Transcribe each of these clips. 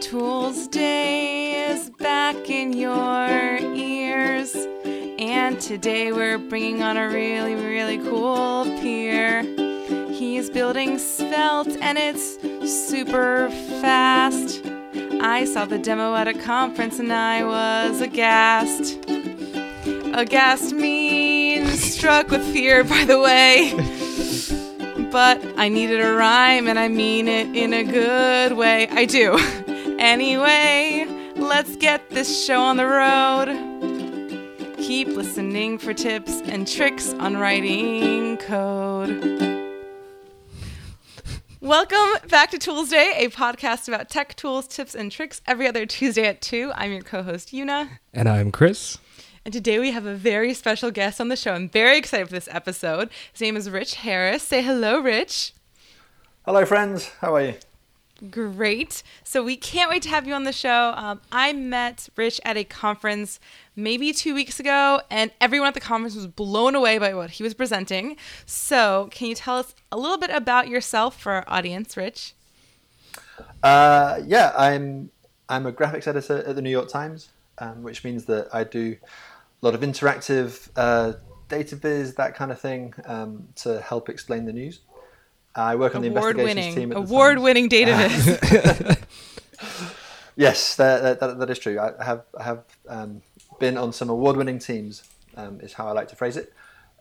Tools Day is back in your ears, and today we're bringing on a really, really cool peer. He's building Svelte, and it's super fast. I saw the demo at a conference, and I was aghast. Aghast means struck with fear, by the way. But I needed a rhyme, and I mean it in a good way. I do. Anyway, let's get this show on the road. Keep listening for tips and tricks on writing code. Welcome back to Tools Day, a podcast about tech tools, tips, and tricks every other Tuesday at 2. I'm your co-host, Yuna. And I'm Chris. And today we have a very special guest on the show. I'm very excited for this episode. His name is Rich Harris. Say hello, Rich. Hello, friends. How are you? Great. So we can't wait to have you on the show. I met Rich at a conference maybe 2 weeks ago, and everyone at the conference was blown away by what he was presenting. So can you tell us a little bit about yourself for our audience, Rich? I'm a graphics editor at the New York Times, which means that I do a lot of interactive data viz, that kind of thing, to help explain the news. I work on the investigations team at the Award-winning data viz. Yes, that is true. I have been on some award-winning teams, is how I like to phrase it.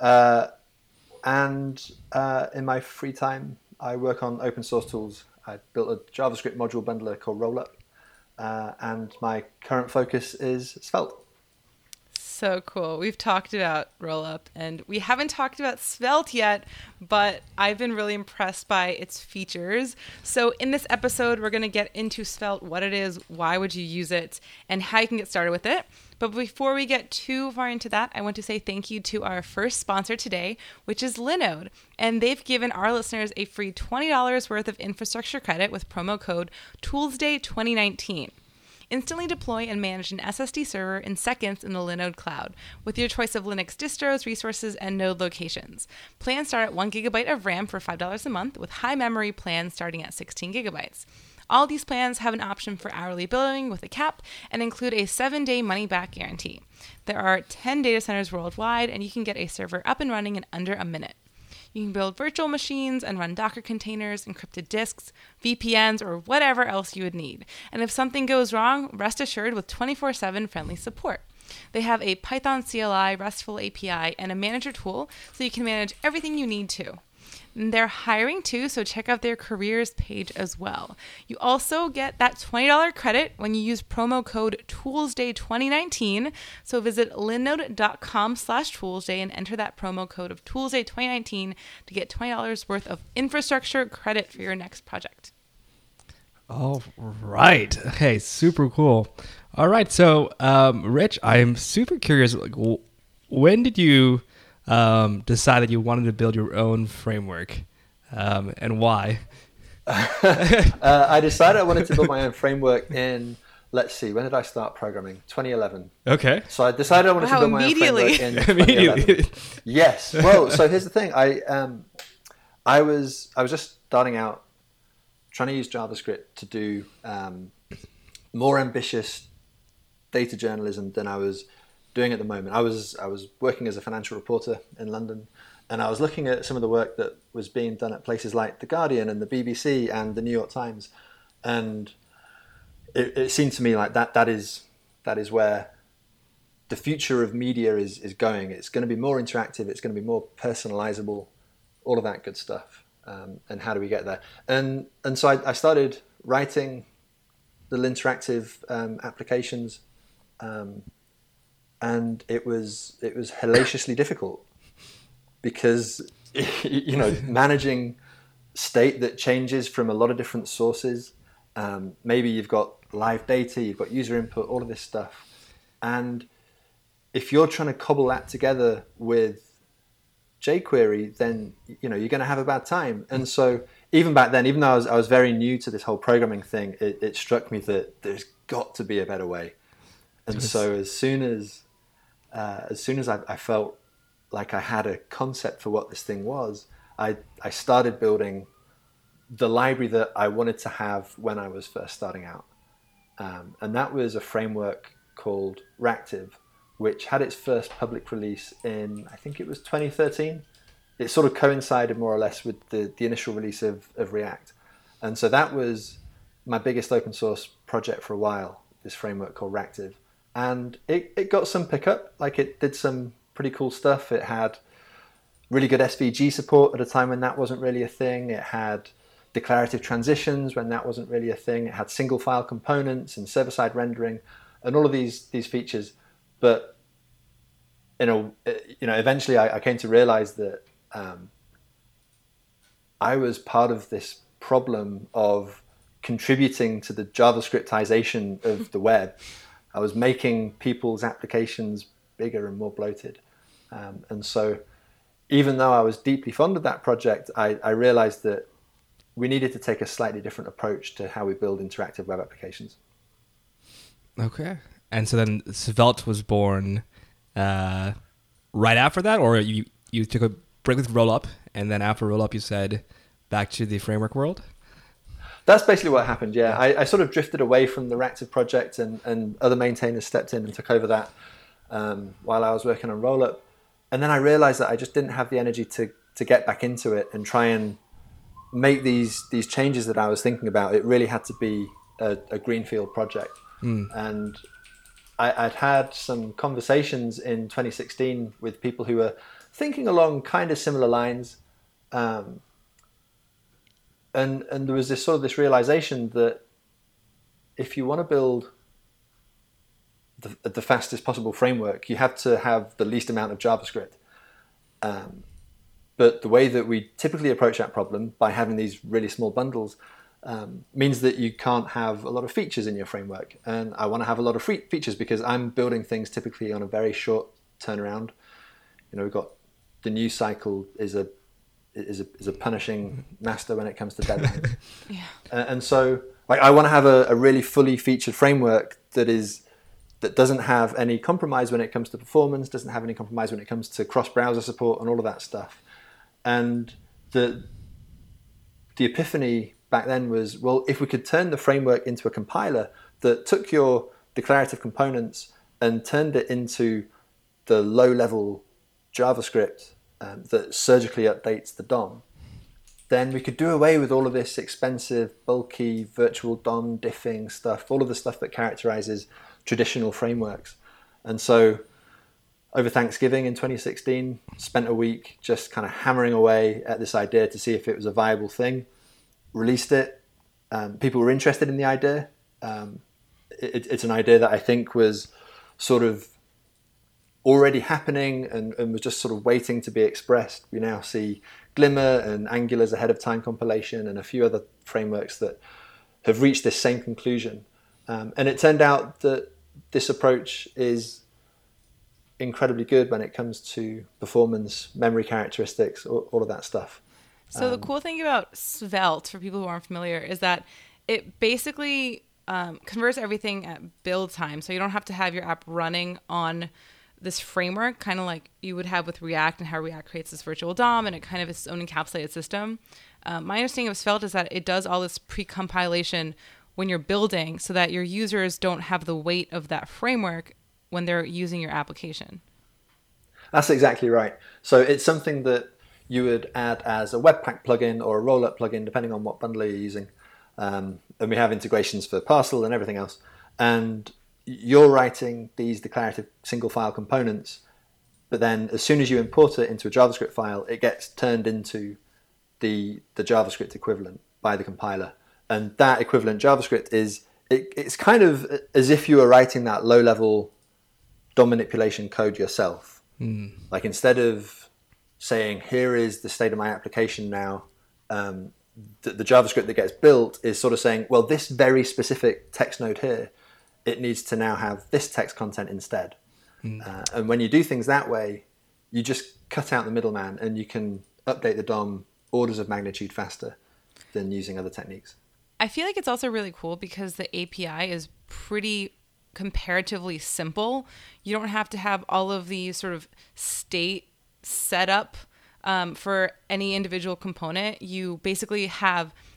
And in my free time, I work on open source tools. I built a JavaScript module bundler called Rollup, and my current focus is Svelte. So cool. We've talked about Rollup, and we haven't talked about Svelte yet, but I've been really impressed by its features. So in this episode, we're going to get into Svelte, what it is, why would you use it, and how you can get started with it. But before we get too far into that, I want to say thank you to our first sponsor today, which is Linode. And they've given our listeners a free $20 worth of infrastructure credit with promo code ToolsDay2019. Instantly deploy and manage an SSD server in seconds in the Linode cloud with your choice of Linux distros, resources, and node locations. Plans start at 1 gigabyte of RAM for $5 a month, with high memory plans starting at 16 gigabytes. All these plans have an option for hourly billing with a cap and include a 7-day money-back guarantee. There are 10 data centers worldwide, and you can get a server up and running in under a minute. You can build virtual machines and run Docker containers, encrypted disks, VPNs, or whatever else you would need. And if something goes wrong, rest assured with 24/7 friendly support. They have a Python CLI, RESTful API, and a manager tool, so you can manage everything you need to. And they're hiring too, so check out their careers page as well. You also get that $20 credit when you use promo code ToolsDay2019. So visit linode.com/ToolsDay and enter that promo code of ToolsDay2019 to get $20 worth of infrastructure credit for your next project. All right. Okay, super cool. All right, so Rich, I'm super curious. When did you decided you wanted to build your own framework, and why? I decided I wanted to build my own framework in, let's see, when did I start programming? 2011. Okay. So I decided I wanted to build my own framework in 2011. Yes. Well, so here's the thing. I was just starting out trying to use JavaScript to do more ambitious data journalism than I was doing at the moment. I was working as a financial reporter in London, and I was looking at some of the work that was being done at places like The Guardian and the BBC and the New York Times, and it seemed to me like that is where the future of media is going. It's going to be more interactive, it's going to be more personalizable, all of that good stuff. And how do we get there? And so I started writing little interactive applications, and it was hellaciously difficult because managing state that changes from a lot of different sources. Maybe you've got live data, you've got user input, all of this stuff, and if you're trying to cobble that together with jQuery, then you're going to have a bad time. And so even back then, even though I was very new to this whole programming thing, it struck me that there's got to be a better way. And so as soon as I felt like I had a concept for what this thing was, I started building the library that I wanted to have when I was first starting out. And that was a framework called Ractive, which had its first public release in, I think it was 2013. It sort of coincided more or less with the initial release of React. And so that was my biggest open source project for a while, this framework called Ractive. And it got some pickup, like it did some pretty cool stuff. It had really good SVG support at a time when that wasn't really a thing. It had declarative transitions when that wasn't really a thing. It had single file components and server-side rendering and all of these features. But eventually I came to realize that I was part of this problem of contributing to the JavaScriptization of the web. I was making people's applications bigger and more bloated. And so even though I was deeply fond of that project, I realized that we needed to take a slightly different approach to how we build interactive web applications. Okay. And so then Svelte was born right after that, or you took a break with Rollup, and then after Rollup you said back to the framework world? That's basically what happened, yeah. I sort of drifted away from the Ractive project, and other maintainers stepped in and took over that while I was working on Rollup. And then I realized that I just didn't have the energy to get back into it and try and make these changes that I was thinking about. It really had to be a greenfield project. And I'd had some conversations in 2016 with people who were thinking along kind of similar lines. And there was this realization that if you want to build the fastest possible framework, you have to have the least amount of JavaScript. But the way that we typically approach that problem by having these really small bundles means that you can't have a lot of features in your framework. And I want to have a lot of features because I'm building things typically on a very short turnaround. We've got the news cycle is a punishing master when it comes to deadlines. Yeah. And so I want to have a really fully featured framework that doesn't have any compromise when it comes to performance, doesn't have any compromise when it comes to cross-browser support and all of that stuff. And the epiphany back then was, well, if we could turn the framework into a compiler that took your declarative components and turned it into the low-level JavaScript that surgically updates the DOM, then we could do away with all of this expensive, bulky, virtual DOM diffing stuff, all of the stuff that characterizes traditional frameworks. And so over Thanksgiving in 2016, spent a week just kind of hammering away at this idea to see if it was a viable thing. Released it. People were interested in the idea. It's an idea that I think was sort of already happening and was just sort of waiting to be expressed. We now see Glimmer and Angular's ahead of time compilation and a few other frameworks that have reached this same conclusion. And it turned out that this approach is incredibly good when it comes to performance, memory characteristics, all of that stuff. So the cool thing about Svelte, for people who aren't familiar, is that it basically converts everything at build time. So you don't have to have your app running on this framework, kind of like you would have with React and how React creates this virtual DOM and it kind of its own encapsulated system. My understanding of Svelte is that it does all this pre-compilation when you're building so that your users don't have the weight of that framework when they're using your application. That's exactly right. So it's something that you would add as a Webpack plugin or a Rollup plugin, depending on what bundle you're using. And we have integrations for Parcel and everything else. And you're writing these declarative single file components, but then as soon as you import it into a JavaScript file, it gets turned into the JavaScript equivalent by the compiler. And that equivalent JavaScript it's kind of as if you were writing that low-level DOM manipulation code yourself. Like instead of saying, here is the state of my application now, the JavaScript that gets built is sort of saying, well, this very specific text node here, it needs to now have this text content instead. And when you do things that way, you just cut out the middleman and you can update the DOM orders of magnitude faster than using other techniques. I feel like it's also really cool because the API is pretty comparatively simple. You don't have to have all of these sort of state set up for any individual component. You basically have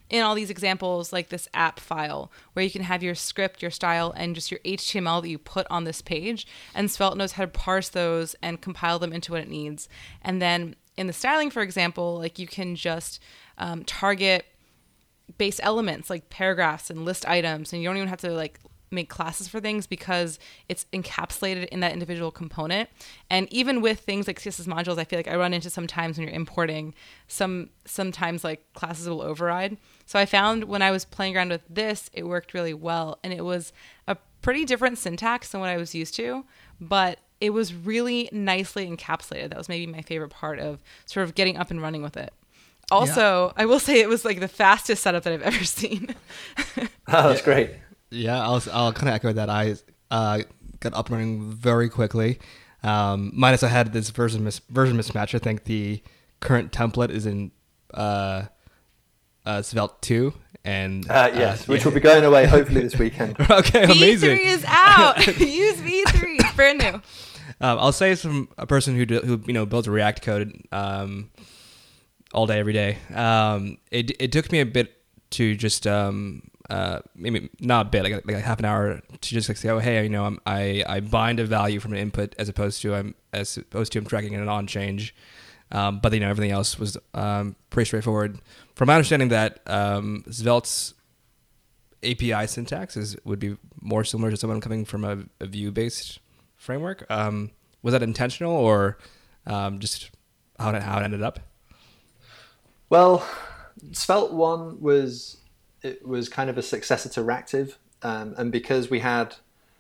in all these examples, like this app file where you can have your script, your style, and just your HTML that you put on this page. And Svelte knows how to parse those and compile them into what it needs. And then in the styling, for example, like you can just target base elements like paragraphs and list items, and you don't even have to like make classes for things because it's encapsulated in that individual component. And even with things like CSS modules, I feel like I run into sometimes when you're importing, sometimes like classes will override. So I found when I was playing around with this, it worked really well. And it was a pretty different syntax than what I was used to, but it was really nicely encapsulated. That was maybe my favorite part of sort of getting up and running with it. Also, I will say it was like the fastest setup that I've ever seen. Oh, that's great. Yeah, I'll kind of echo that. I got up and running very quickly. Minus I had this version mismatch. I think the current template is in Svelte 2. And yes, which will be going away hopefully this weekend. Okay, amazing. V3 is out. Use V3. It's brand new. I'll say it's from a person who builds a React code all day, every day. It took me a bit to just maybe not a bit, like a half an hour to just like say, oh hey, I bind a value from an input as opposed to I'm tracking an on change. But everything else was pretty straightforward. From my understanding, that Svelte's API syntax would be more similar to someone coming from a Vue-based framework. Was that intentional or just how it ended up? Well, Svelte 1 was kind of a successor to Ractive, and because we had,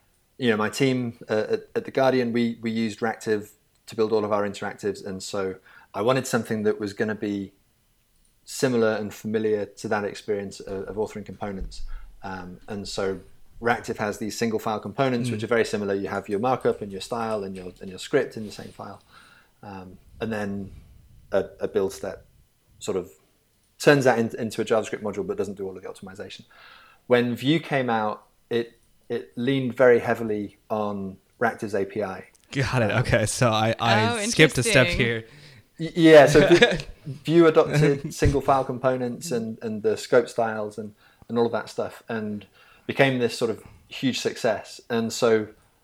my team at The Guardian, we used Ractive to build all of our interactives, and so I wanted something that was going to be similar and familiar to that experience of authoring components, and so Ractive has these single file components which are very similar. You have your markup and your style and your script in the same file, and then a build step sort of turns that into a JavaScript module but doesn't do all of the optimization. When Vue came out, it leaned very heavily on Ractive's API. Got it. Okay, so I skipped a step here. Yeah, so Vue adopted single file components and the scope styles and all of that stuff, and became this sort of huge success. And so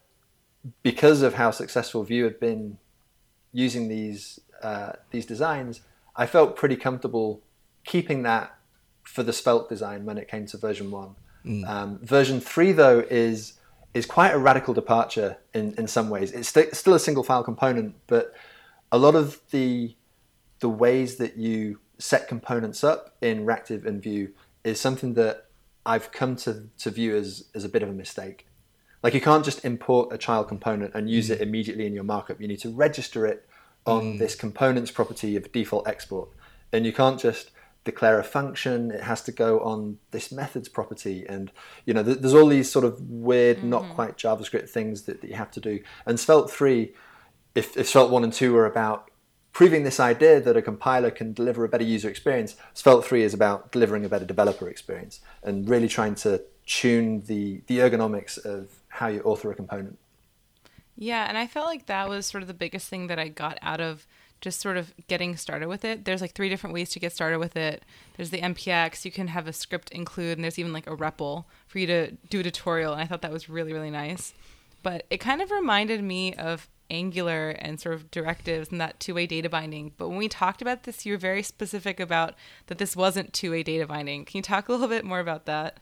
because of how successful Vue had been using these designs, I felt pretty comfortable keeping that for the Svelte design when it came to version 1. Version 3, though, is quite a radical departure in some ways. It's still a single file component, but a lot of the ways that you set components up in Ractive and Vue is something that I've come to view as a bit of a mistake. Like, you can't just import a child component and use it immediately in your markup. You need to register it on this components property of default export. And you can't just declare a function. It has to go on this methods property. And, there's all these sort of weird, not quite JavaScript things that you have to do. And Svelte 3, if Svelte 1 and 2 were about proving this idea that a compiler can deliver a better user experience, Svelte 3 is about delivering a better developer experience and really trying to tune the ergonomics of how you author a component. Yeah, and I felt like that was sort of the biggest thing that I got out of just sort of getting started with it. There's like 3 different ways to get started with it. There's the NPX, you can have a script include, and there's even like a REPL for you to do a tutorial. And I thought that was really, really nice. But it kind of reminded me of Angular and sort of directives and that two-way data binding. But when we talked about this, you were very specific about that this wasn't two-way data binding. Can you talk a little bit more about that?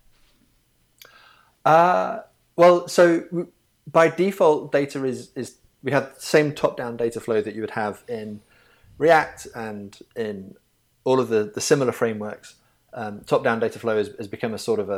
Well, so by default, data is we have the same top-down data flow that you would have in React and in all of the similar frameworks. Top-down data flow has become a sort of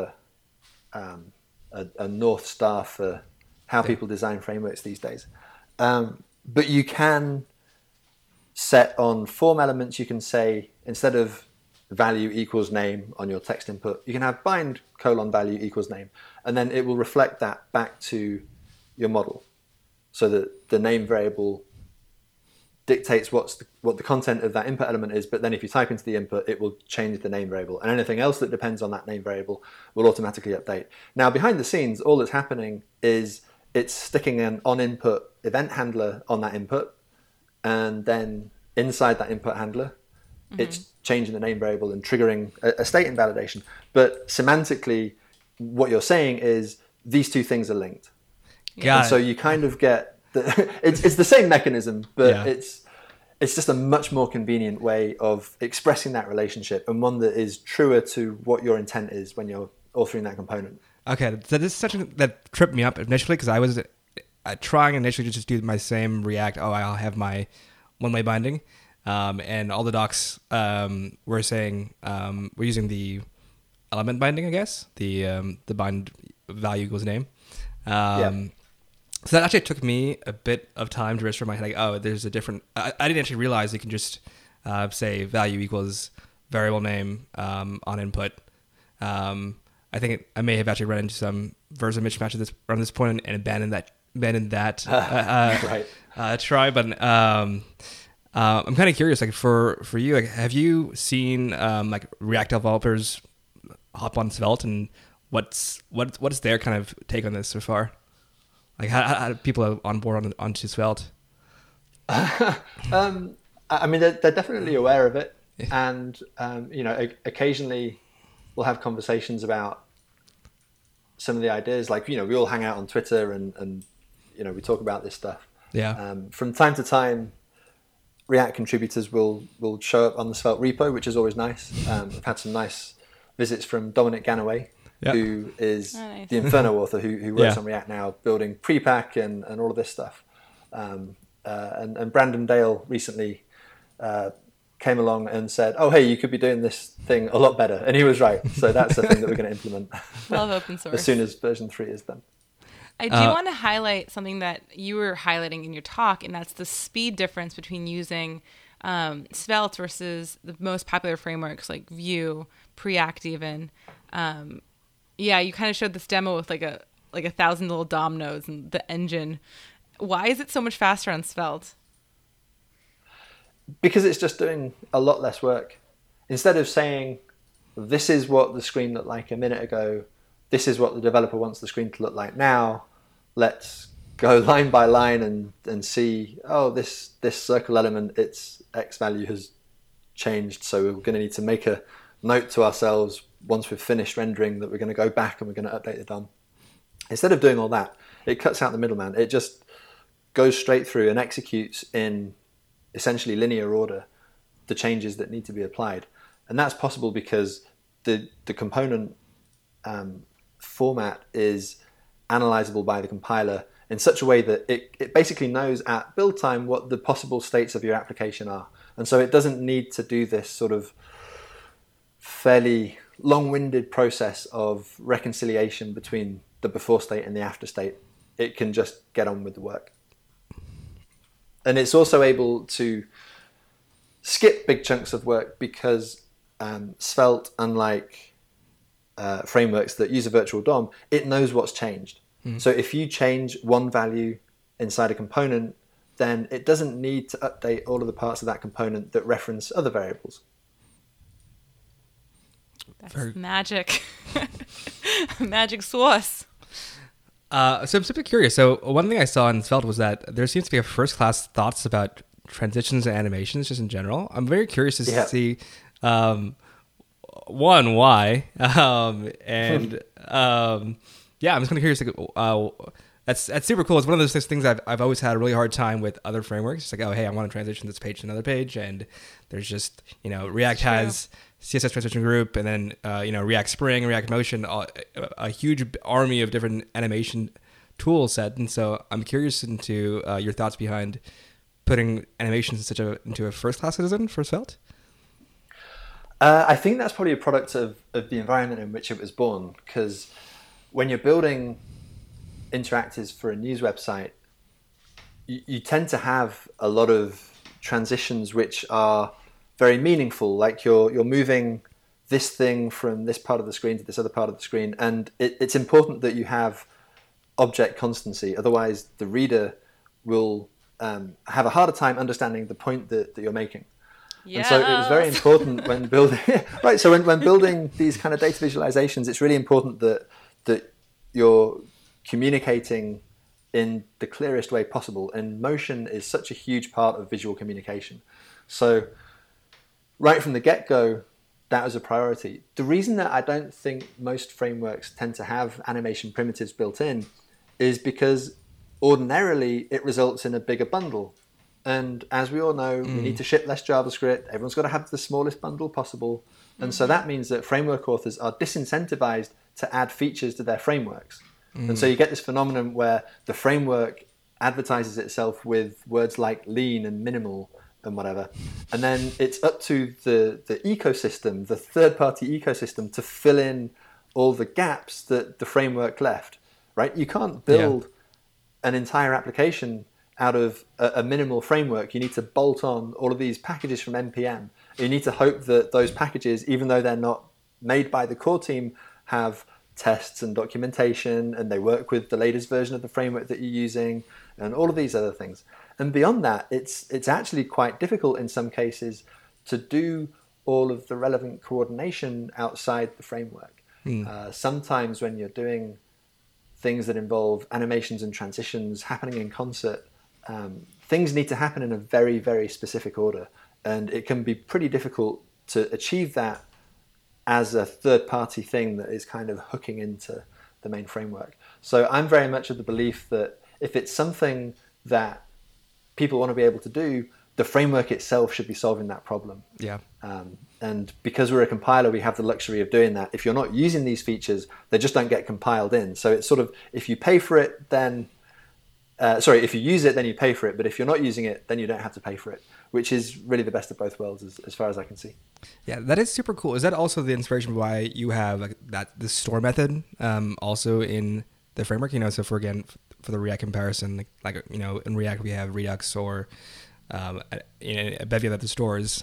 a North Star for how people design frameworks these days. But you can set on form elements, you can say, instead of value equals name on your text input, you can have bind : value equals name, and then it will reflect that back to your model, so that the name variable dictates what the content of that input element is, but then if you type into the input, it will change the name variable, and anything else that depends on that name variable will automatically update. Now, behind the scenes, all that's happening is it's sticking an on-input event handler on that input, and then inside that input handler, it's changing the name variable and triggering a state invalidation. But semantically, what you're saying is these two things are linked. So you kind of get it's the same mechanism, but it's just a much more convenient way of expressing that relationship, and one that is truer to what your intent is when you're authoring that component. Okay, so this is something that tripped me up initially, because I was trying initially to just do my same React. I'll have my one-way binding, and all the docs were saying we're using the element binding, I guess, the bind value equals name. So that actually took me a bit of time to register my head, like, oh, there's a different... I didn't actually realize you can just say value equals variable name on input. I think I may have actually run into some version mismatch around this point and abandoned that try. But I'm kind of curious, like for you, like, have you seen like React developers hop on Svelte, and what's their kind of take on this so far? Like, how do people on board onto Svelte? I mean, they're definitely aware of it, and occasionally we'll have conversations about some of the ideas. Like, we all hang out on Twitter and we talk about this stuff. From time to time, React contributors will show up on the Svelte repo, which is always nice. I've had some nice visits from Dominic Ganaway, who is the Inferno author who works on React now, building Prepack and all of this stuff. And Brandon Dale recently came along and said, oh, hey, you could be doing this thing a lot better. And he was right. So that's the thing that we're going to implement. Love open source. As soon as version 3 is done. I do want to highlight something that you were highlighting in your talk, and that's the speed difference between using Svelte versus the most popular frameworks like Vue, Preact even. You kind of showed this demo with like a 1,000 little DOM nodes and the engine. Why is it so much faster on Svelte? Because it's just doing a lot less work. Instead of saying, this is what the screen looked like a minute ago, this is what the developer wants the screen to look like now, let's go line by line and see, oh, this circle element, its X value has changed, so we're going to need to make a note to ourselves once we've finished rendering that we're going to go back and we're going to update the DOM. Instead of doing all that, it cuts out the middleman. It just goes straight through and executes in essentially linear order the changes that need to be applied. And that's possible because the component format is analyzable by the compiler in such a way that it basically knows at build time what the possible states of your application are. And so it doesn't need to do this sort of fairly long-winded process of reconciliation between the before state and the after state. It can just get on with the work. And it's also able to skip big chunks of work because Svelte, unlike frameworks that use a virtual DOM, it knows what's changed. So if you change one value inside a component, then it doesn't need to update all of the parts of that component that reference other variables. That's magic. Magic sauce. So I'm super curious. So one thing I saw in Svelte was that there seems to be a first-class thoughts about transitions and animations just in general. I'm very curious to see, one, why, and I'm just kind of curious. Like, that's super cool. It's one of those things I've always had a really hard time with other frameworks. It's like, oh, hey, I want to transition this page to another page, and there's just React has CSS transition group, and then React Spring, React Motion, a huge army of different animation tool set. And so I'm curious into your thoughts behind putting animations into a first class citizen for Svelte. I think that's probably a product of the environment in which it was born, because when you're building interactives for a news website, you tend to have a lot of transitions which are very meaningful, like you're moving this thing from this part of the screen to this other part of the screen, and it's important that you have object constancy, otherwise the reader will have a harder time understanding the point that you're making. Yes. And so it was very important when building right. So when building these kind of data visualizations, it's really important that you're communicating in the clearest way possible. And motion is such a huge part of visual communication. So right from the get-go, that was a priority. The reason that I don't think most frameworks tend to have animation primitives built in is because ordinarily it results in a bigger bundle. And as we all know, we need to ship less JavaScript. Everyone's got to have the smallest bundle possible. And so that means that framework authors are disincentivized to add features to their frameworks. And so you get this phenomenon where the framework advertises itself with words like lean and minimal and whatever. And then it's up to the ecosystem, the third-party ecosystem, to fill in all the gaps that the framework left, right? You can't build an entire application out of a minimal framework. You need to bolt on all of these packages from NPM. You need to hope that those packages, even though they're not made by the core team, have tests and documentation, and they work with the latest version of the framework that you're using, and all of these other things. And beyond that, it's actually quite difficult in some cases to do all of the relevant coordination outside the framework. Sometimes when you're doing things that involve animations and transitions happening in concert, things need to happen in a very, very specific order. And it can be pretty difficult to achieve that as a third-party thing that is kind of hooking into the main framework. So I'm very much of the belief that if it's something that people want to be able to do, the framework itself should be solving that problem. Yeah. And because we're a compiler, we have the luxury of doing that. If you're not using these features, they just don't get compiled in. So it's sort of, if you pay for it, then... if you use it, then you pay for it. But if you're not using it, then you don't have to pay for it, which is really the best of both worlds as far as I can see. Yeah, that is super cool. Is that also the inspiration why you have like the store method also in the framework? So for the React comparison, like in React we have Redux or a bevy of other stores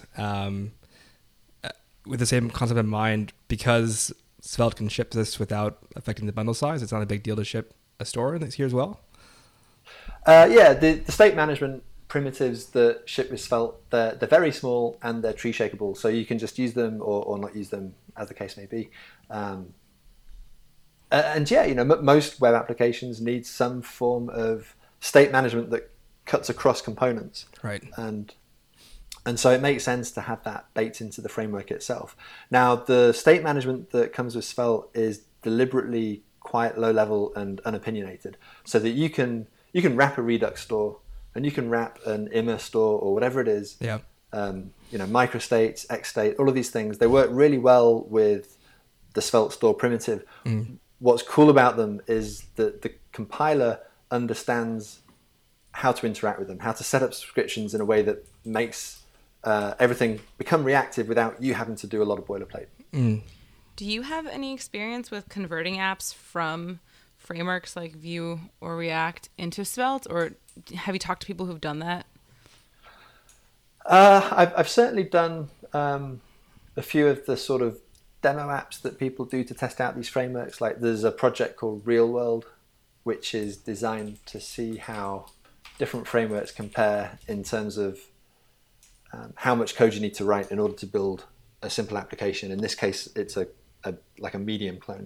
with the same concept in mind, because Svelte can ship this without affecting the bundle size. It's not a big deal to ship a store here as well. The state management primitives that ship with Svelte, they're very small and they're tree shakeable, so you can just use them or not use them, as the case may be. Most web applications need some form of state management that cuts across components. Right. And so it makes sense to have that baked into the framework itself. Now, the state management that comes with Svelte is deliberately quite low level and unopinionated, so that you can wrap a Redux store and you can wrap an IMA store or whatever it is. Yeah. Microstates, XState, all of these things, they work really well with the Svelte store primitive. What's cool about them is that the compiler understands how to interact with them, how to set up subscriptions in a way that makes everything become reactive without you having to do a lot of boilerplate. Do you have any experience with converting apps from frameworks like Vue or React into Svelte, or have you talked to people who've done that? I've certainly done a few of the sort of demo apps that people do to test out these frameworks. Like there's a project called Real World, which is designed to see how different frameworks compare in terms of how much code you need to write in order to build a simple application. In this case, it's like a Medium clone.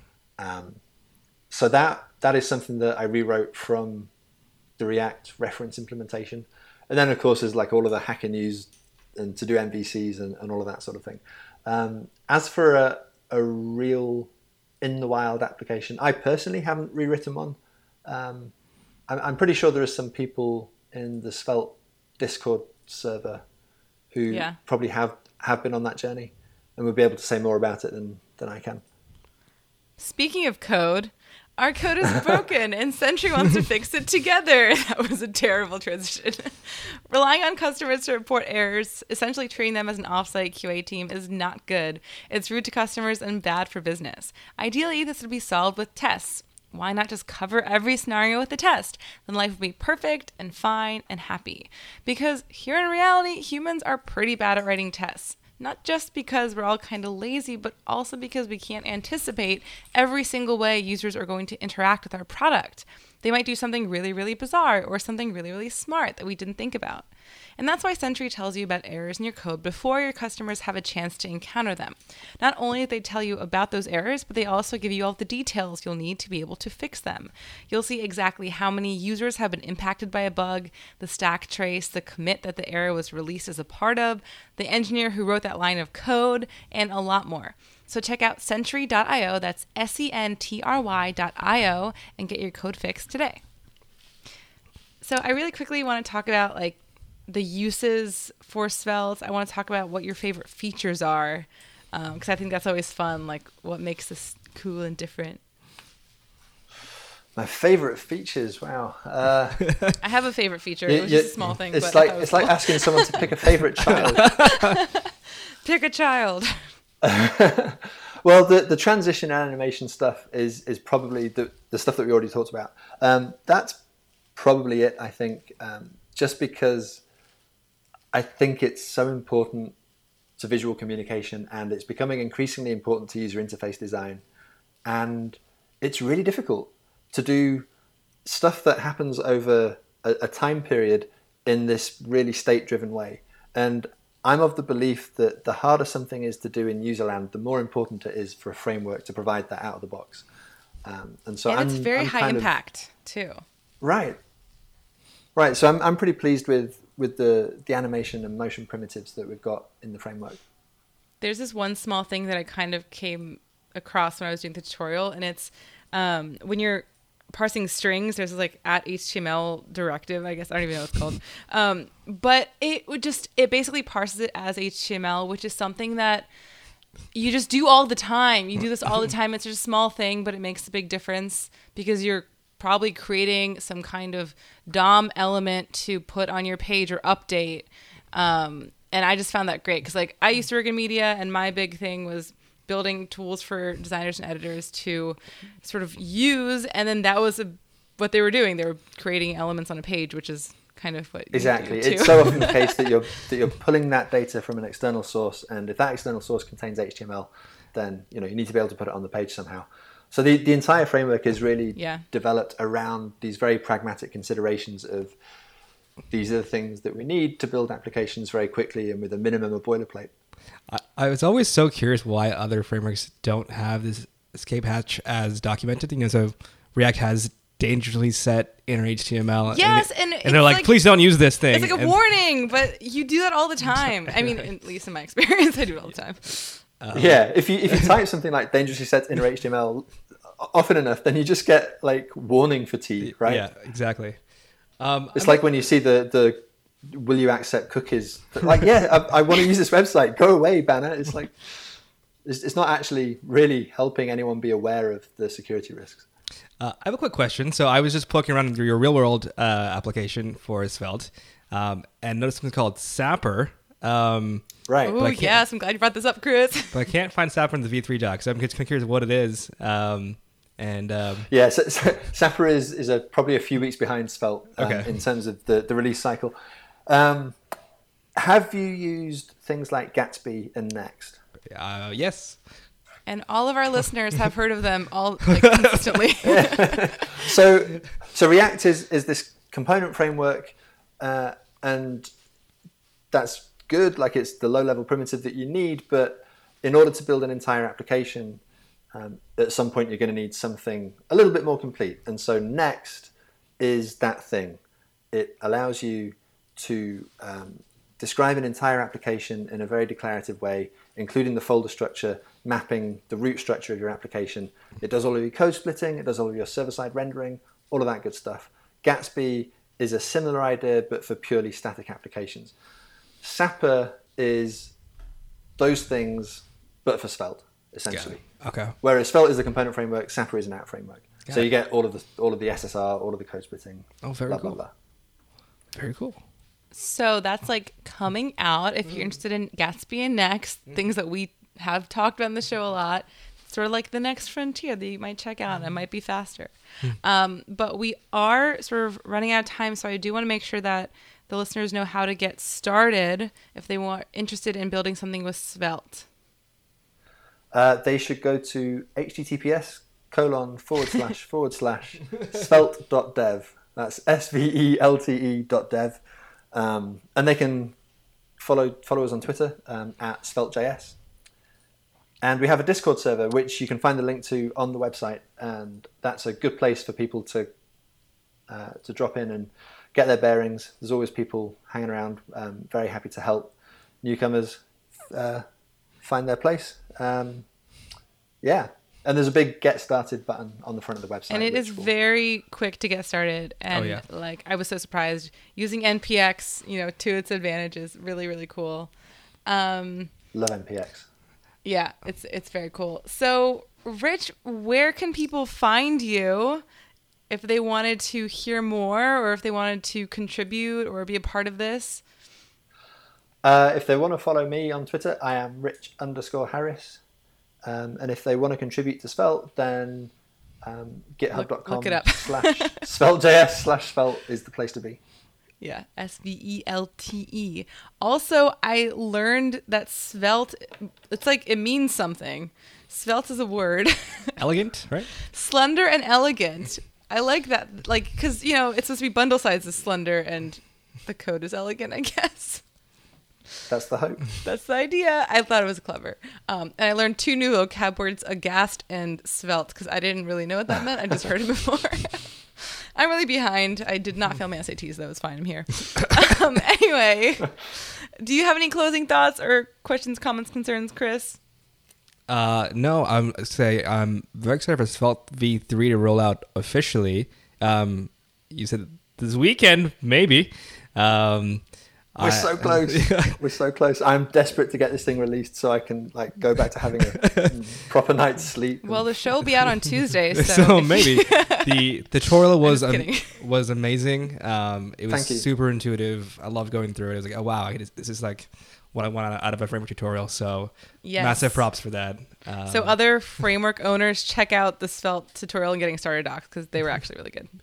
So that is something that I rewrote from the React reference implementation. And then, of course, there's like all of the Hacker News and to do MVCs and all of that sort of thing. As for a real in-the-wild application, I personally haven't rewritten one. I'm pretty sure there are some people in the Svelte Discord server who probably have been on that journey and would be able to say more about it than I can. Speaking of code, our code is broken and Sentry wants to fix it together. That was a terrible transition. Relying on customers to report errors, essentially treating them as an offsite QA team, is not good. It's rude to customers and bad for business. Ideally, this would be solved with tests. Why not just cover every scenario with a test? Then life would be perfect and fine and happy. Because here in reality, humans are pretty bad at writing tests. not just because we're all kind of lazy, but also because we can't anticipate every single way users are going to interact with our product. They might do something really, really bizarre or something really, really smart that we didn't think about. And that's why Sentry tells you about errors in your code before your customers have a chance to encounter them. Not only do they tell you about those errors, but they also give you all the details you'll need to be able to fix them. You'll see exactly how many users have been impacted by a bug, the stack trace, the commit that the error was released as a part of, the engineer who wrote that line of code, and a lot more. So check out Sentry.io, that's Sentry.io, and get your code fixed today. So I really quickly want to talk about the uses for Svelte. I want to talk about what your favorite features are, because I think that's always fun, what makes this cool and different. My favorite features, wow. I have a favorite feature. It was just a small thing. It's like asking someone to pick a favorite child. Pick a child. Well, the transition and animation stuff is probably the stuff that we already talked about. That's probably it, I think, just because I think it's so important to visual communication, and it's becoming increasingly important to user interface design. And it's really difficult to do stuff that happens over a time period in this really state-driven way. And I'm of the belief that the harder something is to do in userland, the more important it is for a framework to provide that out of the box. And it's very high impact too. Right. So I'm pretty pleased with the animation and motion primitives that we've got in the framework. There's this one small thing that I kind of came across when I was doing the tutorial, and it's when you're parsing strings, there's this @HTML directive, I guess. I don't even know what it's called. But it basically parses it as HTML, which is something that you just do all the time. You do this all the time. It's just a small thing, but it makes a big difference because you're probably creating some kind of DOM element to put on your page or update. And I just found that great because I used to work in media, and my big thing was building tools for designers and editors to sort of use, and then that was what they were doing. They were creating elements on a page, which is kind of what exactly. You do too. It's so often the case that you're pulling that data from an external source, and if that external source contains HTML, then you need to be able to put it on the page somehow. So the entire framework is really developed around these very pragmatic considerations of these are the things that we need to build applications very quickly and with a minimum of boilerplate. I was always so curious why other frameworks don't have this escape hatch as documented. So React has dangerously set inner HTML. Yes, and they're like, please don't use this thing. It's like a warning, but you do that all the time. I mean, at least in my experience, I do it all the time. If you type something like dangerously set inner HTML often enough, then you just get warning fatigue, right? Yeah, exactly. It's like when you see the will you accept cookies? I want to use this website. Go away, banner. It's it's not actually really helping anyone be aware of the security risks. I have a quick question. So I was just poking around in your real world application for Svelte and noticed something called Sapper. Right. Oh, yes. I'm glad you brought this up, Chris. But I can't find Sapper in the V3 doc. So I'm just curious what it is. So Sapper is probably a few weeks behind Svelte in terms of the release cycle. Have you used things like Gatsby and Next? Yes. And all of our listeners have heard of them all consistently. So React is this component framework, and that's good. It's the low-level primitive that you need, but in order to build an entire application, at some point you're going to need something a little bit more complete. And so Next is that thing. It allows you to describe an entire application in a very declarative way, including the folder structure, mapping the root structure of your application. It does all of your code splitting, it does all of your server-side rendering, all of that good stuff. Gatsby is a similar idea, but for purely static applications. Sapper is those things, but for Svelte, essentially. Yeah. Okay. Whereas Svelte is the component framework, Sapper is an app framework. So you get all of the SSR, all of the code splitting. Oh, very cool. Blah, blah. Very cool. So that's coming out. If you're interested in Gatsby and Next, things that we have talked about in the show a lot, sort of the next frontier that you might check out. It might be faster. But we are sort of running out of time, so I do want to make sure that the listeners know how to get started if they want interested in building something with Svelte? They should go to https://svelte.dev. That's SVELTE.dev. And they can follow us on Twitter at SvelteJS. And we have a Discord server, which you can find the link to on the website. And that's a good place for people to drop in and get their bearings. There's always people hanging around, very happy to help newcomers find their place. And there's a big get started button on the front of the website. And it is very quick to get started. And like, I was so surprised using NPX, to its advantages. Really, really cool. Love NPX. Yeah, it's very cool. So, Rich, where can people find you if they wanted to hear more, or if they wanted to contribute or be a part of this? If they want to follow me on Twitter, I am Rich_Harris. And if they want to contribute to Svelte, then github.com/SvelteJS/Svelte is the place to be. Yeah, SVELTE. Also, I learned that Svelte, it's like it means something. Svelte is a word. Elegant, right? Slender and elegant. I like that. Like, because, it's supposed to be bundle size is slender and the code is elegant, I guess. That's the hope. That's the idea. I thought it was clever. And I learned 2 new vocab words, aghast and svelte, because I didn't really know what that meant. I just heard it before. I'm really behind. I did not fail my SATs, though. It's fine. I'm here. Anyway, do you have any closing thoughts or questions, comments, concerns, Chris? No, I'm very excited for Svelte v3 to roll out officially. You said this weekend, maybe. We're so close. We're so close. I'm desperate to get this thing released so I can go back to having a proper night's sleep. Well, the show will be out on Tuesday, so, so maybe the tutorial was amazing. It was super intuitive. I loved going through it. I was like, oh wow, this is like what I want out of a framework tutorial. So massive props for that. So other framework owners, check out the Svelte tutorial and Getting Started docs because they were actually really good.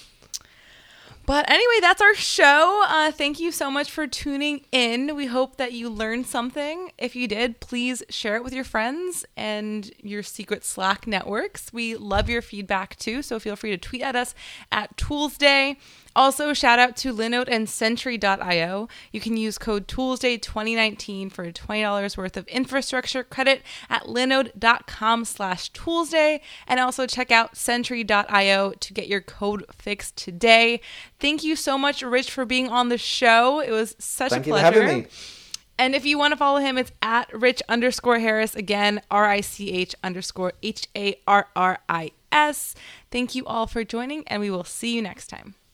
But anyway, that's our show. Thank you so much for tuning in. We hope that you learned something. If you did, please share it with your friends and your secret Slack networks. We love your feedback too, so feel free to tweet at us at Toolsday. Also, shout out to Linode and Sentry.io. You can use code Toolsday2019 for $20 worth of infrastructure credit at linode.com/Toolsday. And also check out Sentry.io to get your code fixed today. Thank you so much, Rich, for being on the show. It was such a pleasure. Thank you for having me. And if you want to follow him, it's at Rich_Harris. Again, RICH_HARRIS. Thank you all for joining, and we will see you next time.